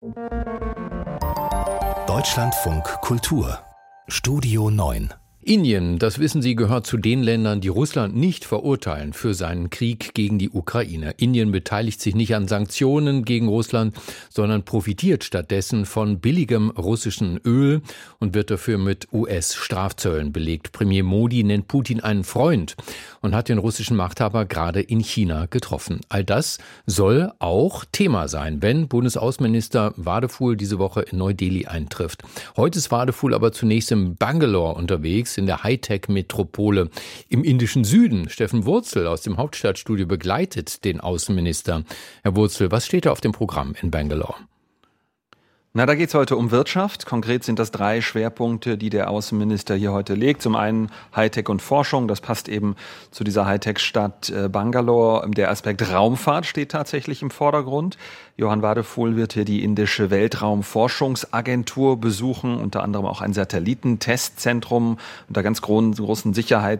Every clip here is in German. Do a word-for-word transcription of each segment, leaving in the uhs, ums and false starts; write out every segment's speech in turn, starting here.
Deutschlandfunk Kultur Studio neun. Indien, das wissen Sie, gehört zu den Ländern, die Russland nicht verurteilen für seinen Krieg gegen die Ukraine. Indien beteiligt sich nicht an Sanktionen gegen Russland, sondern profitiert stattdessen von billigem russischen Öl und wird dafür mit U S-Strafzöllen belegt. Premier Modi nennt Putin einen Freund und hat den russischen Machthaber gerade in China getroffen. All das soll auch Thema sein, wenn Bundesaußenminister Wadephul diese Woche in Neu-Delhi eintrifft. Heute ist Wadephul aber zunächst in Bangalore unterwegs, in der Hightech-Metropole im indischen Süden. Steffen Wurzel aus dem Hauptstadtstudio begleitet den Außenminister. Herr Wurzel, was steht da auf dem Programm in Bangalore? Na, da geht es heute um Wirtschaft. Konkret sind das drei Schwerpunkte, die der Außenminister hier heute legt. Zum einen Hightech und Forschung. Das passt eben zu dieser Hightech-Stadt äh, Bangalore. Der Aspekt Raumfahrt steht tatsächlich im Vordergrund. Johann Wadephul wird hier die indische Weltraumforschungsagentur besuchen, unter anderem auch ein Satellitentestzentrum. Unter ganz großen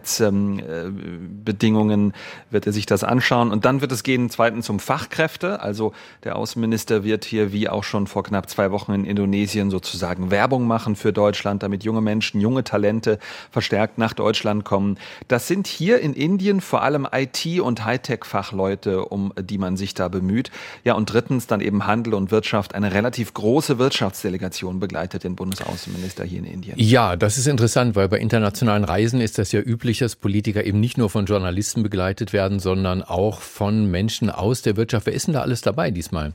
Sicherheitsbedingungen wird er sich das anschauen. Und dann wird es gehen zweitens um Fachkräfte. Also der Außenminister wird hier, wie auch schon vor knapp zwei Wochen in Indonesien, sozusagen Werbung machen für Deutschland, damit junge Menschen, junge Talente verstärkt nach Deutschland kommen. Das sind hier in Indien vor allem I T- und Hightech-Fachleute, um die man sich da bemüht. Ja, und drittens dann eben Handel und Wirtschaft. Eine relativ große Wirtschaftsdelegation begleitet den Bundesaußenminister hier in Indien. Ja, das ist interessant, weil bei internationalen Reisen ist das ja üblich, dass Politiker eben nicht nur von Journalisten begleitet werden, sondern auch von Menschen aus der Wirtschaft. Wer ist denn da alles dabei diesmal?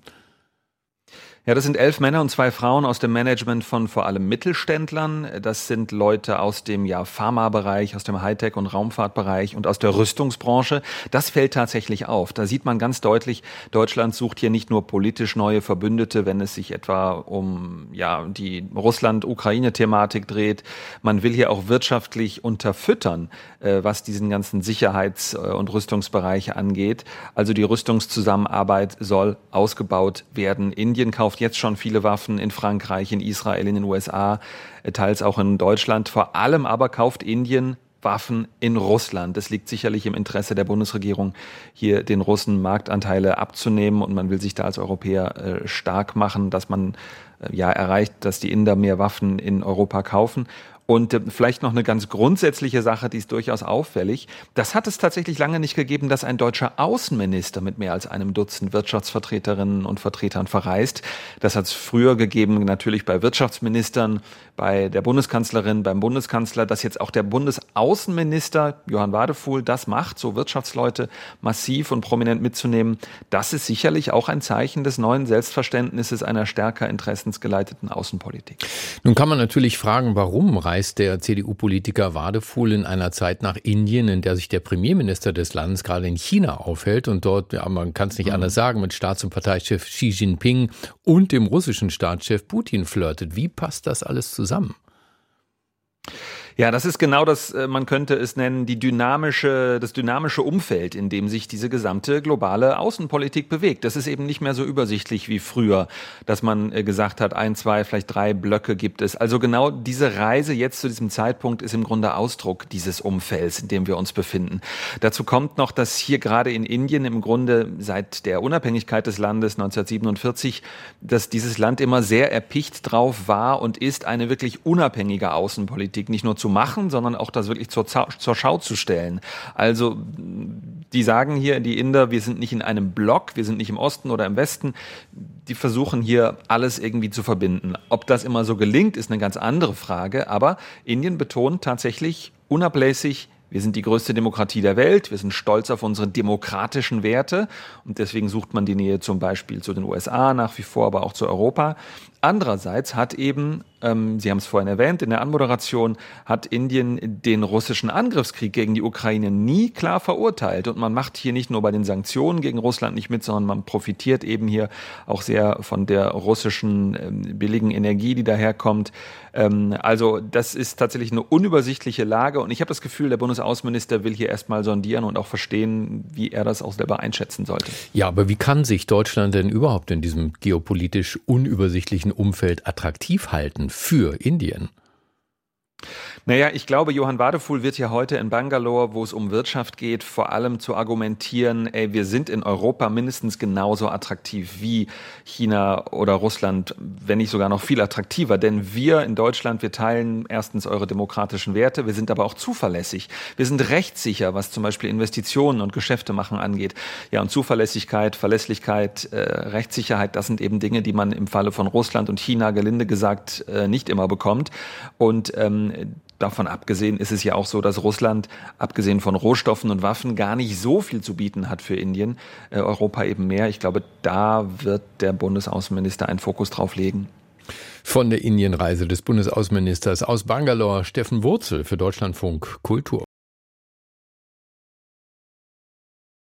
Ja, das sind elf Männer und zwei Frauen aus dem Management von vor allem Mittelständlern. Das sind Leute aus dem ja, Pharmabereich, aus dem Hightech- und Raumfahrtbereich und aus der Rüstungsbranche. Das fällt tatsächlich auf. Da sieht man ganz deutlich, Deutschland sucht hier nicht nur politisch neue Verbündete, wenn es sich etwa um ja, die Russland-Ukraine-Thematik dreht. Man will hier auch wirtschaftlich unterfüttern, äh, was diesen ganzen Sicherheits- und Rüstungsbereich angeht. Also die Rüstungszusammenarbeit soll ausgebaut werden. Indien kauft jetzt schon viele Waffen in Frankreich, in Israel, in den U S A, teils auch in Deutschland. Vor allem aber kauft Indien Waffen in Russland. Es liegt sicherlich im Interesse der Bundesregierung, hier den Russen Marktanteile abzunehmen. Und man will sich da als Europäer äh, stark machen, dass man äh, ja erreicht, dass die Inder mehr Waffen in Europa kaufen. Und äh, vielleicht noch eine ganz grundsätzliche Sache, die ist durchaus auffällig. Das hat es tatsächlich lange nicht gegeben, dass ein deutscher Außenminister mit mehr als einem Dutzend Wirtschaftsvertreterinnen und Vertretern verreist. Das hat es früher gegeben, natürlich bei Wirtschaftsministern, bei der Bundeskanzlerin, beim Bundeskanzler. Dass jetzt auch der Bundesaußenminister Johann Wadephul das macht, so Wirtschaftsleute massiv und prominent mitzunehmen, das ist sicherlich auch ein Zeichen des neuen Selbstverständnisses einer stärker interessensgeleiteten Außenpolitik. Nun kann man natürlich fragen, warum reist der C D U-Politiker Wadephul in einer Zeit nach Indien, in der sich der Premierminister des Landes gerade in China aufhält und dort, ja, man kann es nicht mhm. anders sagen, mit Staats- und Parteichef Xi Jinping und dem russischen Staatschef Putin flirtet. Wie passt das alles zusammen? Ja, das ist genau das, man könnte es nennen, die dynamische, das dynamische Umfeld, in dem sich diese gesamte globale Außenpolitik bewegt. Das ist eben nicht mehr so übersichtlich wie früher, dass man gesagt hat, ein, zwei, vielleicht drei Blöcke gibt es. Also genau diese Reise jetzt zu diesem Zeitpunkt ist im Grunde Ausdruck dieses Umfelds, in dem wir uns befinden. Dazu kommt noch, dass hier gerade in Indien im Grunde seit der Unabhängigkeit des Landes neunzehnhundertsiebenundvierzig, dass dieses Land immer sehr erpicht drauf war und ist, eine wirklich unabhängige Außenpolitik nicht nur zu machen, sondern auch das wirklich zur, zur Schau zu stellen. Also die sagen hier, die Inder, wir sind nicht in einem Block, wir sind nicht im Osten oder im Westen. Die versuchen hier alles irgendwie zu verbinden. Ob das immer so gelingt, ist eine ganz andere Frage. Aber Indien betont tatsächlich unablässig, wir sind die größte Demokratie der Welt, wir sind stolz auf unsere demokratischen Werte und deswegen sucht man die Nähe zum Beispiel zu den U S A nach wie vor, aber auch zu Europa. Andererseits hat eben, ähm, Sie haben es vorhin erwähnt, in der Anmoderation hat Indien den russischen Angriffskrieg gegen die Ukraine nie klar verurteilt. Und man macht hier nicht nur bei den Sanktionen gegen Russland nicht mit, sondern man profitiert eben hier auch sehr von der russischen ähm, billigen Energie, die daherkommt. Ähm, also das ist tatsächlich eine unübersichtliche Lage. Und ich habe das Gefühl, der Bundesaußenminister will hier erstmal sondieren und auch verstehen, wie er das auch selber einschätzen sollte. Ja, aber wie kann sich Deutschland denn überhaupt in diesem geopolitisch unübersichtlichen Umfeld attraktiv halten für Indien? Naja, ich glaube, Johann Wadefuhl wird ja heute in Bangalore, wo es um Wirtschaft geht, vor allem zu argumentieren, ey, wir sind in Europa mindestens genauso attraktiv wie China oder Russland, wenn nicht sogar noch viel attraktiver. Denn wir in Deutschland, wir teilen erstens eure demokratischen Werte, wir sind aber auch zuverlässig. Wir sind rechtssicher, was zum Beispiel Investitionen und Geschäfte machen angeht. Ja, und Zuverlässigkeit, Verlässlichkeit, äh, Rechtssicherheit, das sind eben Dinge, die man im Falle von Russland und China, gelinde gesagt, äh, nicht immer bekommt. Und ähm, davon abgesehen ist es ja auch so, dass Russland, abgesehen von Rohstoffen und Waffen, gar nicht so viel zu bieten hat für Indien, äh, Europa eben mehr. Ich glaube, da wird der Bundesaußenminister einen Fokus drauf legen. Von der Indienreise des Bundesaußenministers aus Bangalore, Steffen Wurzel für Deutschlandfunk Kultur.